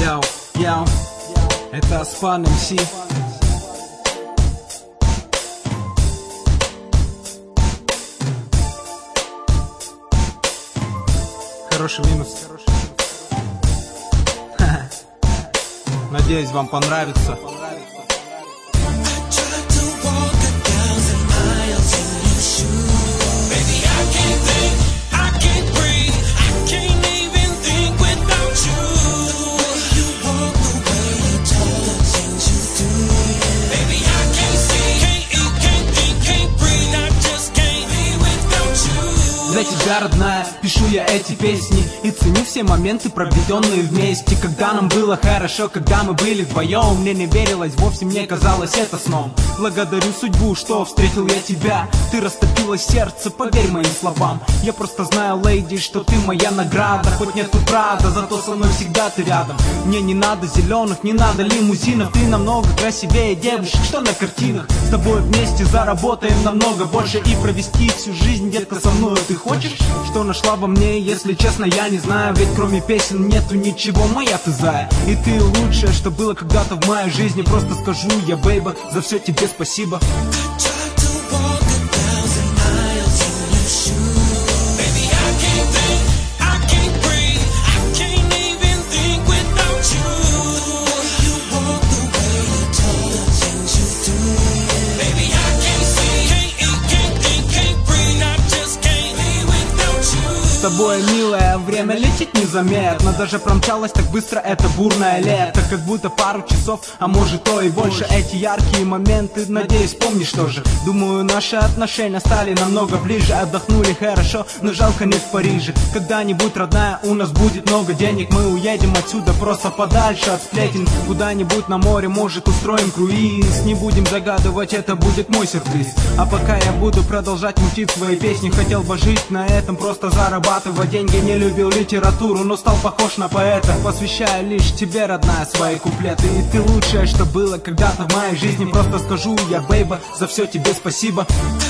Яу, яу, это Аспан МС. Хороший минус. Надеюсь, вам понравится. Для тебя, родная, пишу я эти песни и ценю все моменты, проведенные вместе. Когда нам было хорошо, когда мы были вдвоем, мне не верилось, вовсе мне казалось это сном. Благодарю судьбу, что встретил я тебя. Ты растопила сердце, поверь моим словам. Я просто знаю, леди, что ты моя награда. Хоть нету правда, зато со мной всегда ты рядом. Мне не надо зеленых, не надо лимузинов. Ты намного красивее девушек, что на картинах. С тобой вместе заработаем намного больше и провести всю жизнь, детка, со мной ты хочешь? Что нашла во мне, если честно, я не знаю. Ведь кроме песен нету ничего, моя ты зая. И ты лучшее, что было когда-то в моей жизни. Просто скажу я, бейба, за все тебе спасибо. С тобой, милая, время летит незаметно. Даже промчалось так быстро это бурное лето. Как будто пару часов, а может то и больше. Эти яркие моменты, надеюсь, помнишь тоже. Думаю, наши отношения стали намного ближе. Отдохнули хорошо, но жалко нет в Париже. Когда-нибудь, родная, у нас будет много денег. Мы уедем отсюда просто подальше от сплетен. Куда-нибудь на море, может, устроим круиз. Не будем загадывать, это будет мой сюрприз. А пока я буду продолжать мутить свои песни, хотел бы жить на этом, просто зарабатывать деньги. Не любил литературу, но стал похож на поэта. Посвящаю лишь тебе, родная, свои куплеты. И ты лучшее, что было когда-то в моей жизни. Просто скажу я, бейба, за все тебе спасибо.